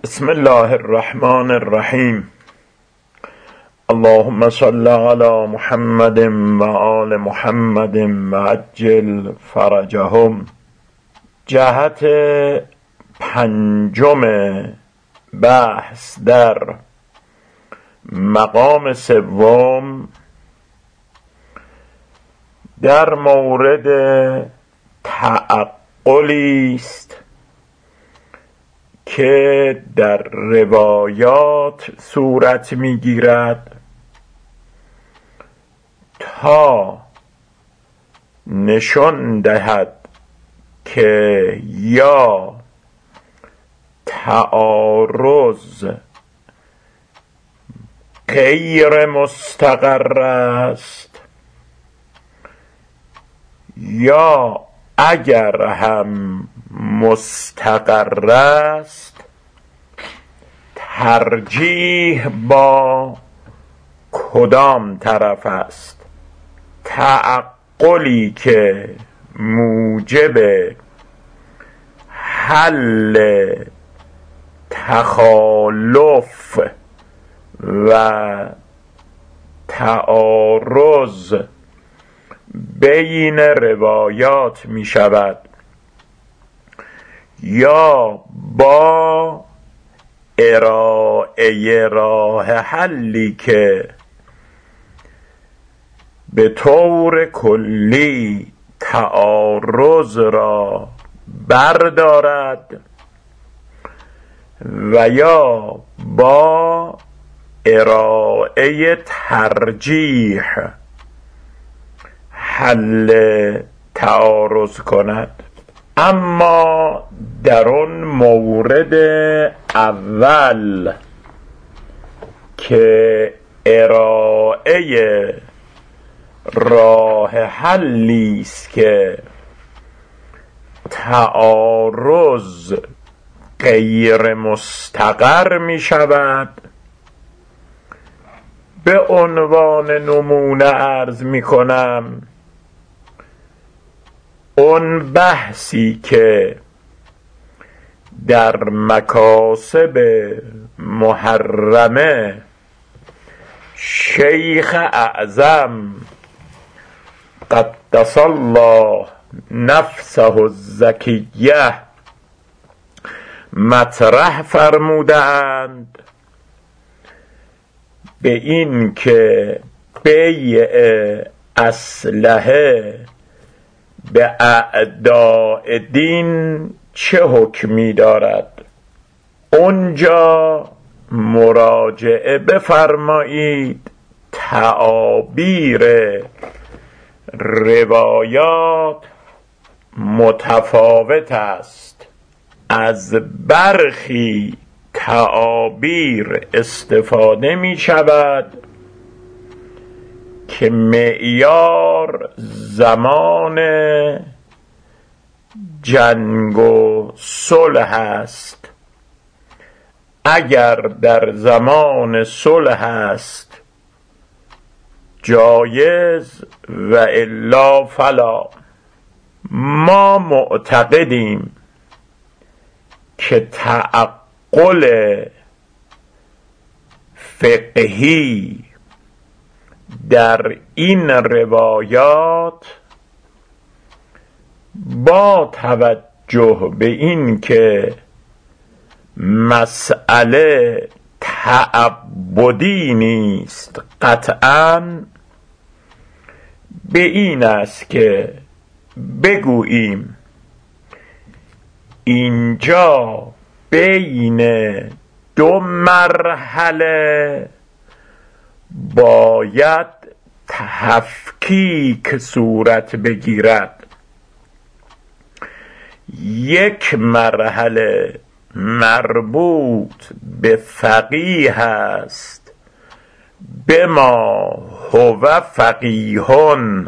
بسم الله الرحمن الرحیم. اللهم صل علی محمد و آل محمد و عجل فرجهم. جهت پنجم بحث در مقام سوم در مورد تعقلی است که در روایات صورت می‌گیرد تا نشان دهد که یا تعارض غیر مستقر است یا اگر هم مستقر است ترجیح با کدام طرف است. تعقلی که موجب حل تخالف و تعارض بین روایات می شود یا با ارائه راه حلی که به طور کلی تعارض را بردارد و یا با ارائه ترجیح حل تعارض کند. اما در اون مورد اول که ارائه راه حلی است که تعارض غیر مستقر می شود، به عنوان نمونه عرض می کنم اون بحثی که در مکاسب محرمه شیخ اعظم قدس الله نفسه الزکیه مطرح فرمودند به این که بیع اسلحه به اعداء دین چه حکمی دارد. اونجا مراجعه بفرمایید تعابیر روایات متفاوت است. از برخی تعابیر استفاده می شود که معیار زمان جنگ و صلح است. اگر در زمان صلح است جایز و الا فلا. ما معتقدیم که تعقل فقهی در این روایات با توجه به این که مسئله تعبدی نیست قطعاً به این است که بگوییم اینجا بین دو مرحله باید تفکیک صورت بگیرد. یک مرحله مربوط به فقیه است، بما هو فقیهون،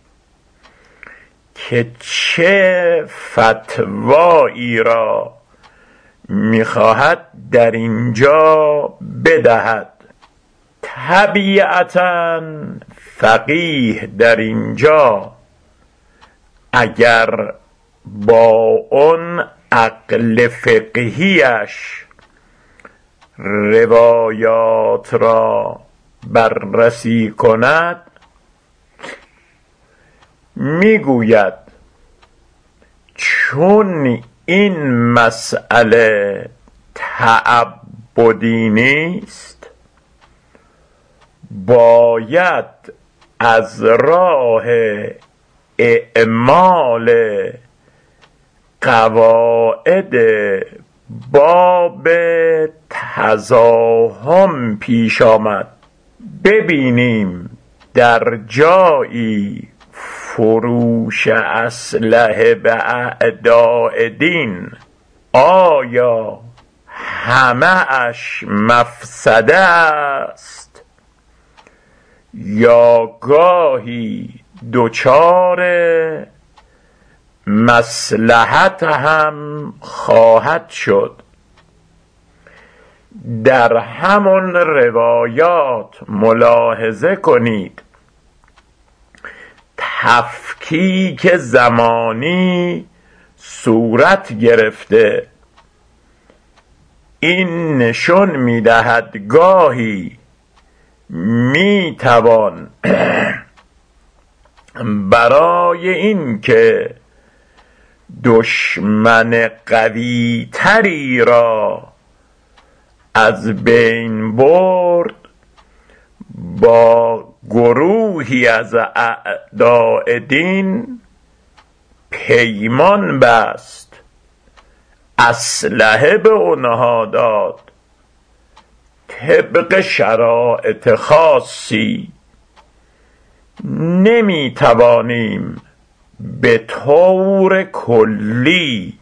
که چه فتوایی را میخواهد در اینجا بدهد. طبیعتاً فقیه در اینجا اگر با اون عقل فقهیش روایات را بررسی کند میگوید چون این مسئله تعبدی نیست، باید از راه اعمال قواعد باب تزاحم پیش آمد. ببینیم در جایی فروش اسلحه به اعداء دین آیا همه اش مفسده است یا گاهی دچار مصلحت هم خواهد شد؟ در همون روایات ملاحظه کنید تفکیک زمانی صورت گرفته. این نشون می‌دهد گاهی میتوان برای این که دشمن قوی تری را از بین برد با گروهی از اعداء دین پیمان بست، اسلحه به اونها داد، طبق شرایط خاصی. نمی توانیم به طور کلی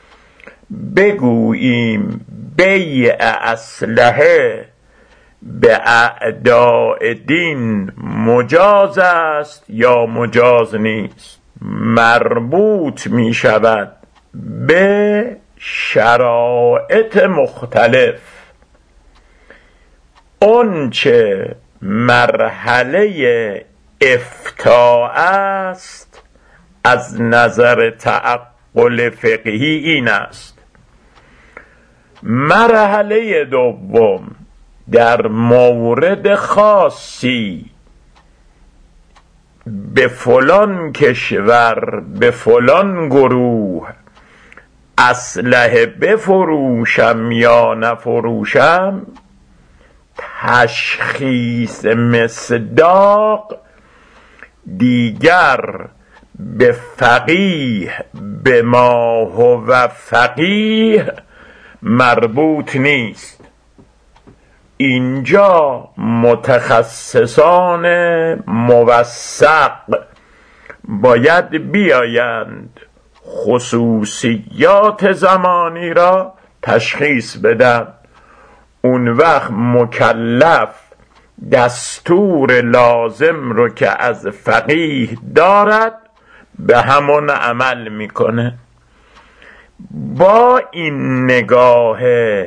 بگوییم بیع اسلحه به اعداء دین مجاز است یا مجاز نیست. مربوط می شود به شرایط مختلف. اون چه مرحله افتاء است از نظر تعقل فقهی این است. مرحله دوم در مورد خاصی به فلان کشور به فلان گروه اسلحه بفروشم یا نفروشم، تشخیص مصداق دیگر به فقیه به ما هو فقیه مربوط نیست. اینجا متخصصان موثق باید بیایند خصوصیات زمانی را تشخیص بدن. اون وقت مکلف دستور لازم رو که از فقیه دارد به همون عمل میکنه. با این نگاه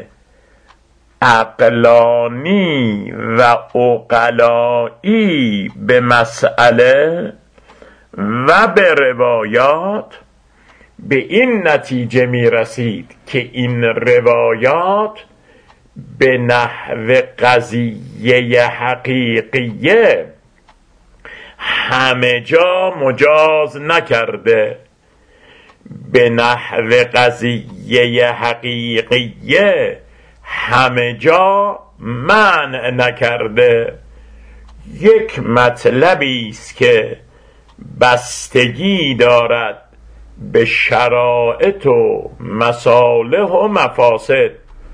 عقلانی و عقلایی به مسئله و به روایات به این نتیجه می رسید که این روایات به نحو قضیه حقیقیه همه جا مجاز نکرده، به نحو قضیه حقیقیه همه جا منع نکرده. یک مطلبی است که بستگی دارد به شرایط و مصالح و مفاسد.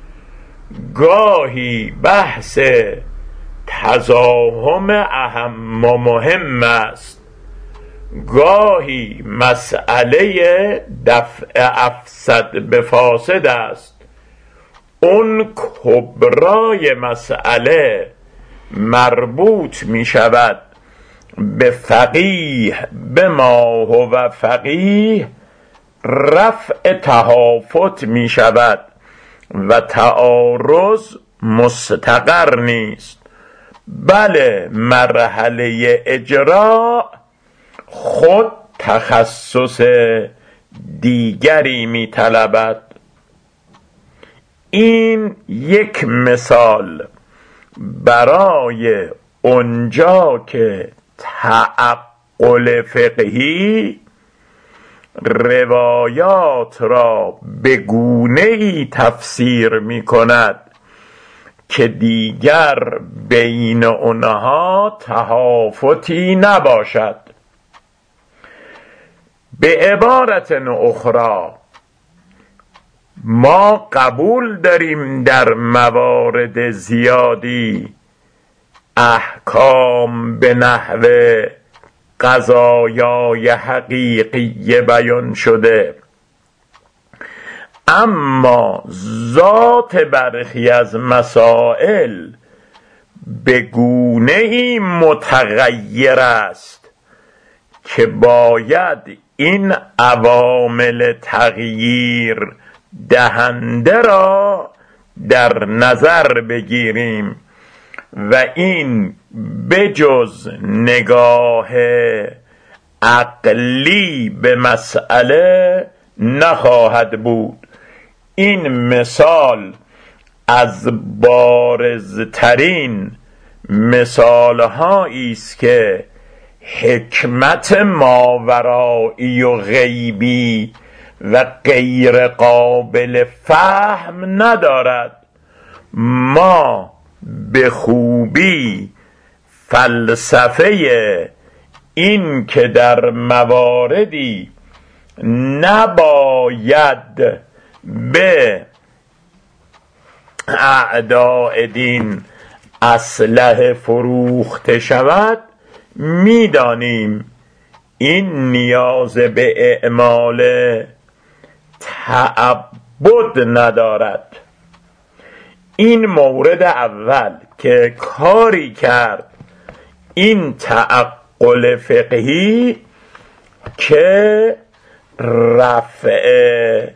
گاهی بحث تزاحم اهم و مهم است، گاهی مسئله دفع افسد به فاسد است. اون کبرای مسئله مربوط می شود به فقیه به ما هو فقیه، رفع تهافت می شود و تعارض مستقر نیست. بله، مرحله اجرا خود تخصص دیگری می طلبد. این یک مثال برای اونجا که تعقل فقهی روایات را به گونه‌ای تفسیر می کند که دیگر بین آنها تهافتی نباشد. به عبارت اخرى، ما قبول داریم در موارد زیادی احکام به نحو قضایای حقیقی بیان شده، اما ذات برخی از مسائل به گونه‌ای متغیر است که باید این عوامل تغییر دهنده را در نظر بگیریم و این بجز نگاه عقلی به مسئله نخواهد بود. این مثال از بارزترین مثالهایی است که حکمت ماورایی و غیبی و غیر قابل فهم ندارد. ما به خوبی فلسفه این که در مواردی نباید به اعداء دین اسلحه فروخته شود میدانیم. این نیاز به اعمال تعبد ندارد. این مورد اول که کاری کرد این تعقل فقهی که رفع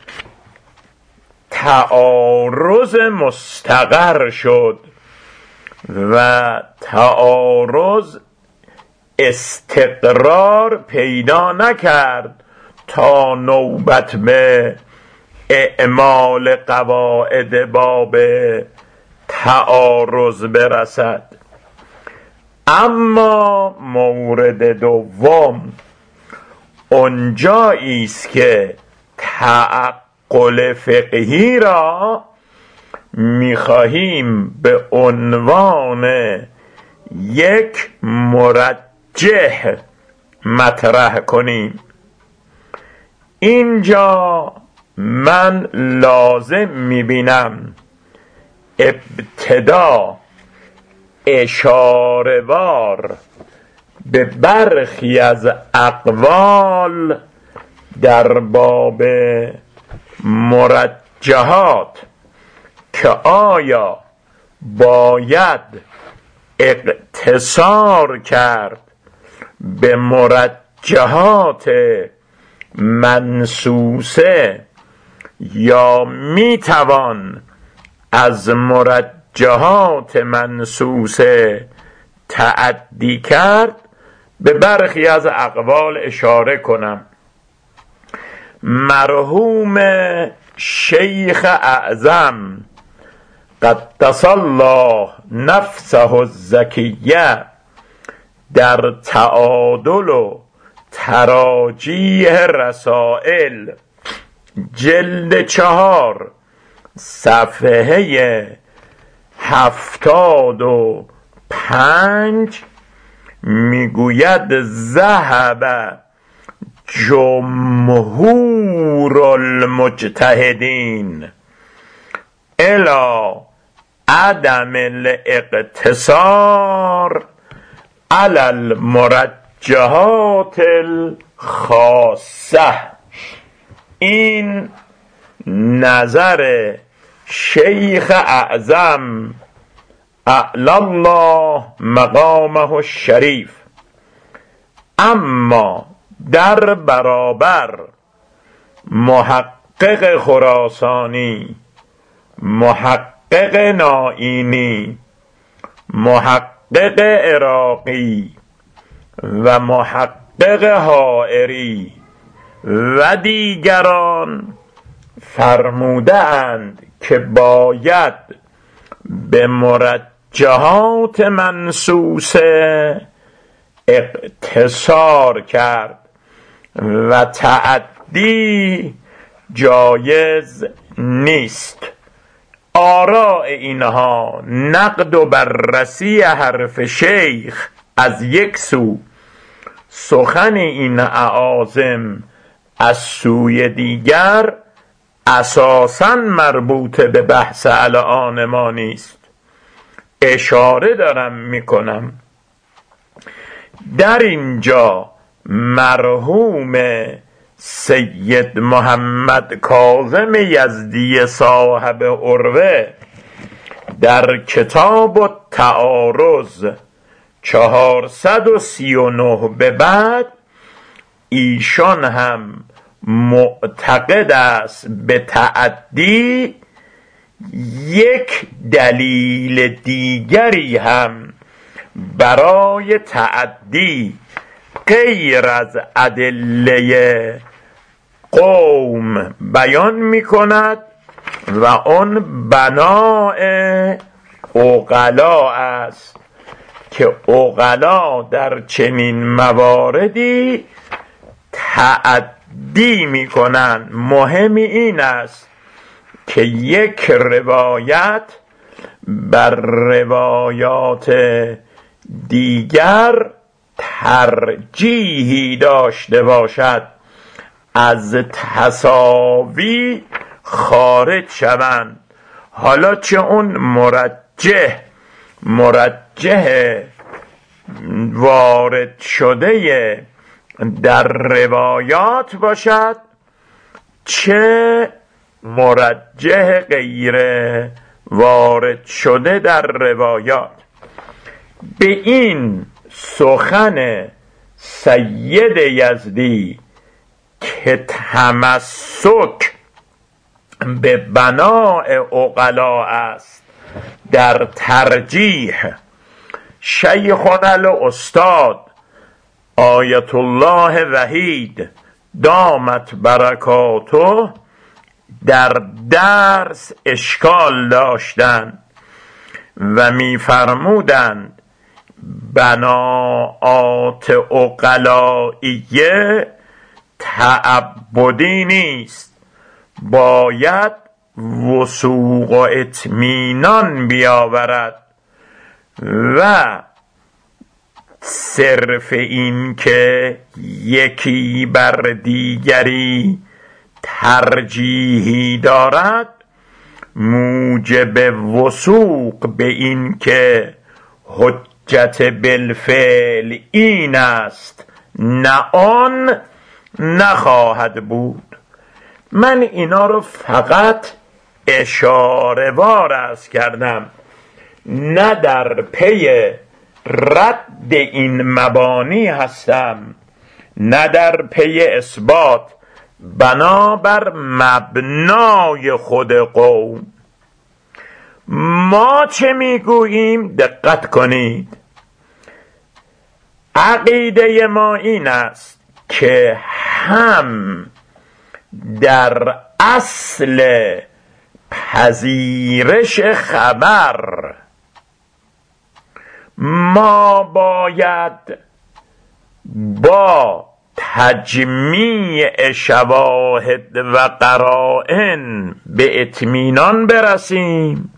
تعارض مستقر شد و تعارض استقرار پیدا نکرد تا نوبت به اعمال قواعد باب تعارض برسد. اما مورد دوم اونجایی است که تعقل فقهی را می‌خواهیم به عنوان یک مرجح مطرح کنیم. اینجا من لازم می‌بینم ابتدا اشاره‌وار به برخی از اقوال در باب مرجحات که آیا باید اقتصار کرد به مرجحات منسوسه یا میتوان از مرجحات منسوسه تعدی کرد، به برخی از اقوال اشاره کنم. مرحوم شیخ اعظم قدس الله نفسه الزکیه در تعادل و تراجیح رسائل جلد 4 صفحه 75 میگوید ذهب جمهور المجتهدین الی عدم الاقتصار علی المرجحات الخاصه. این نظر شیخ اعظم اعلی الله مقامه الشریف. اما در برابر محقق خراسانی، محقق نائینی، محقق عراقی و محقق حائری و دیگران فرموده اند که باید به مرجحات منصوصه اقتصار کرد و تعدی جایز نیست. آراء اینها نقد و بررسی حرف شیخ از یک سو، سخن این اعاظم از سوی دیگر اساساً مربوط به بحث الان ما نیست. اشاره دارم میکنم در اینجا مرحوم سید محمد کاظم یزدی صاحب عروه در کتاب التعارض 439 به بعد ایشان هم معتقد است به تعدی یک دلیل دیگری هم برای تعدی غیر از ادله قوم بیان می کند و آن بناء عقلا است که عقلا در چنین مواردی تعدی می کنند. مهم این است که یک روایت بر روایات دیگر ترجیحی داشته باشد، از تساوی خارج شوند. حالا چه اون مرجح وارد شده در روایات باشد، چه مرجح غیر وارد شده در روایات. به این سخن سید یزدی که تمسک به بناء عقلا است در ترجیح، شیخنا الاستاد آیت الله وحید دامت برکاته در درس اشکال داشتند و می‌فرمودند بناءات عقلائیه تعبدی نیست، باید وثوق و اطمینان بیاورد و صرف این که یکی بر دیگری ترجیحی دارد موجب وثوق به این که حجت بالفعل این است نه آن نخواهد بود. من اینا رو فقط اشاره وار عرض کردم، نه در پی رد این مبانی هستم، نه در پی اثبات، بنابر مبنای خود قوم. ما چه میگوییم؟ دقت کنید، عقیده ما این است که هم در اصل پذیرش خبر ما باید با تجمیع شواهد و قرائن به اطمینان برسیم،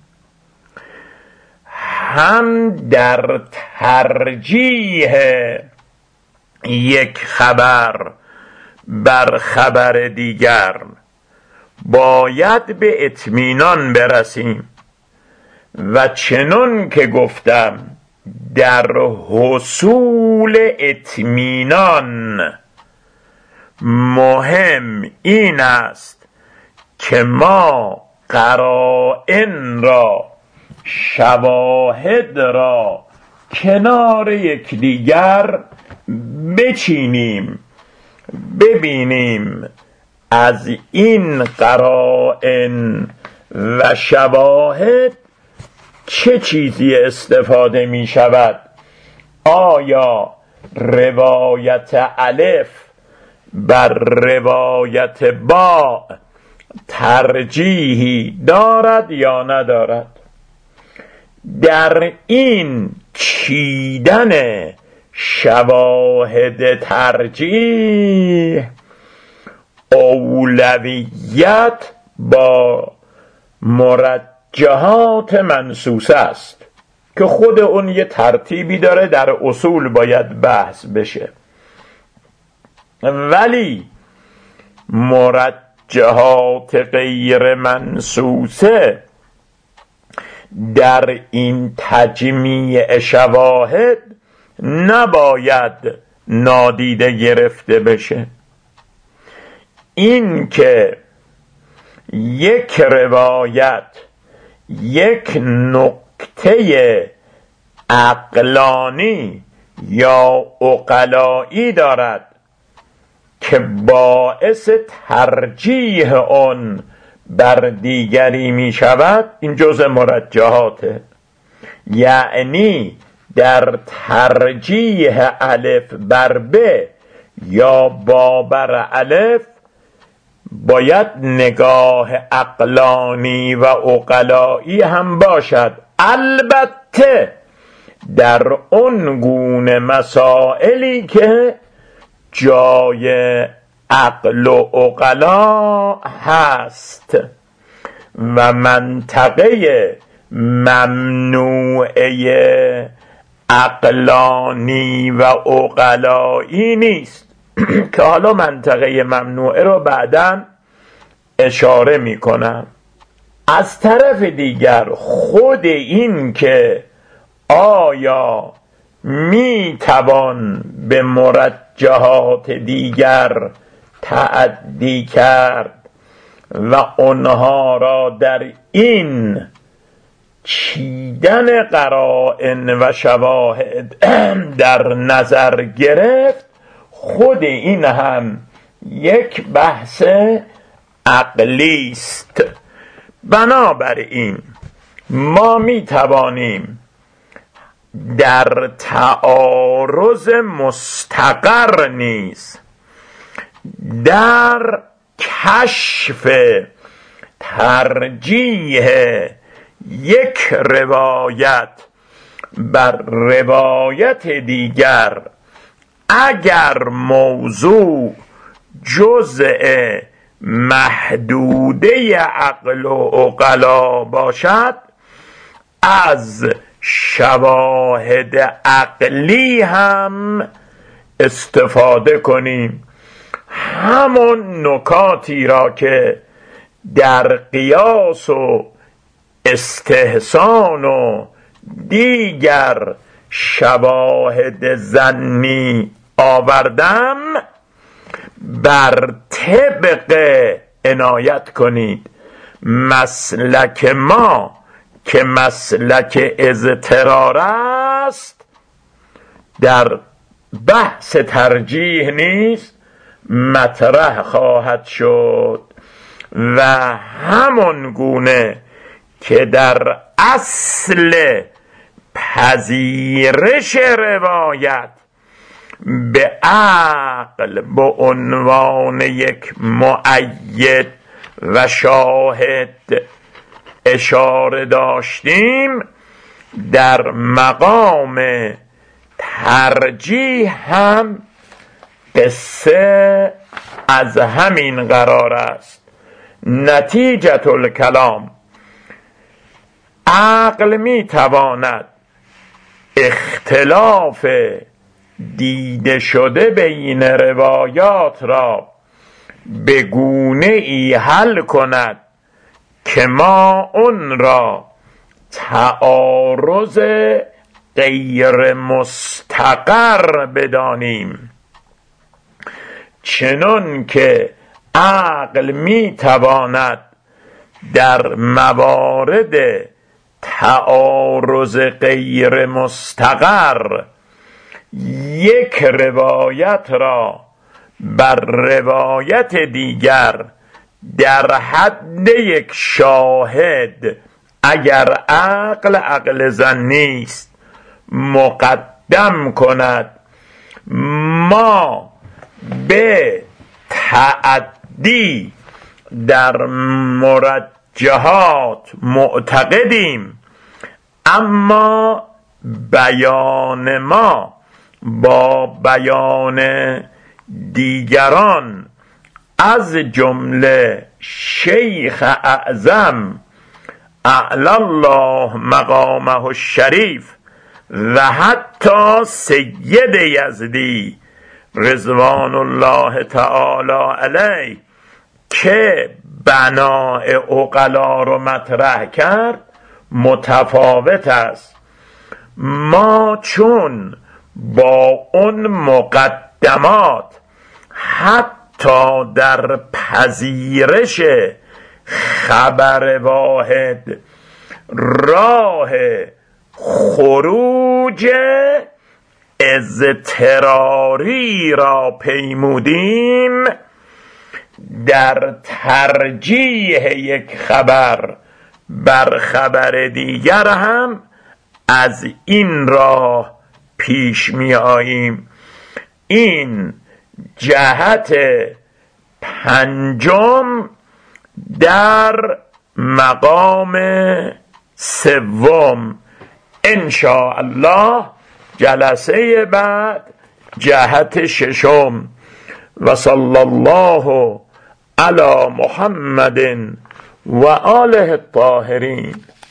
هم در ترجیح یک خبر بر خبر دیگر باید به اطمینان برسیم. و چنان که گفتم در حصول اطمینان مهم این است که ما قرائن را، شواهد را کنار یکدیگر بچینیم، ببینیم از این قرائن و شواهد چه چیزی استفاده می شود. آیا روایت الف بر روایت با ترجیحی دارد یا ندارد. در این چیدن شواهد ترجیح اولویت با مرجحات منصوصه است که خود اون یه ترتیبی داره، در اصول باید بحث بشه، ولی مرجحات غیر منصوصه در این تجمیع شواهد نباید نادیده گرفته بشه. این که یک روایت یک نکته عقلانی یا عقلایی دارد که باعث ترجیح آن بر دیگری می شود، این جزء مرجحاته. یعنی در ترجیح الف بر ب یا با بر الف باید نگاه عقلانی و عقلایی هم باشد، البته در اون گونه مسائلی که جای عقل و عقلا هست و منطقه ممنوعه عقلانی و عقلایی نیست که حالا منطقه ممنوعه رو بعداً اشاره می کنم. از طرف دیگر خود این که آیا می توان به مرجحات دیگر تعدی کرد و آنها را در این چیدن قرائن و شواهد در نظر گرفت، خود این هم یک بحث عقلی است. بنابراین ما می توانیم در تعارض مستقر نیز در کشف ترجیح یک روایت بر روایت دیگر اگر موضوع جزء محدوده عقل و عقلا باشد، از شواهد عقلی هم استفاده کنیم. همون نکاتی را که در قیاس و استحسان و دیگر شواهد ظنی آوردم، بر طبق عنایت کنید. مسلک ما که مسلک اضطرار است، در بحث ترجیح نیست مطرح خواهد شد و همون گونه که در اصل پذیرش روایت به عقل به عنوان یک مؤید و شاهد اشاره داشتیم، در مقام ترجیح هم قصه از همین قرار است. نتیجة الکلام، عقل می تواند اختلاف دیده شده بین روایات را به گونه ای حل کند که ما اون را تعارض غیر مستقر بدانیم، چنان که عقل می تواند در موارد تعارض غیر مستقر یک روایت را بر روایت دیگر در حد یک شاهد، اگر عقل ظنی است، مقدم کند. ما به تعدی در مرجحات معتقدیم، اما بیان ما با بیان دیگران از جمله شیخ اعظم اعلی الله مقامه الشریف و حتی سید یزدی رضوان الله تعالی علیه که بناء عقلا رو مطرح کرد متفاوت است. ما چون با اون مقدمات حتی در پذیرش خبر واحد راه خروج اضطراری را پیمودیم، در ترجیح یک خبر بر خبر دیگر هم از این راه پیش می آییم. این جهت پنجم در مقام سوم. انشاء الله جلسه بعد جهت ششم. و صلی الله علی محمد و آله الطاهرین.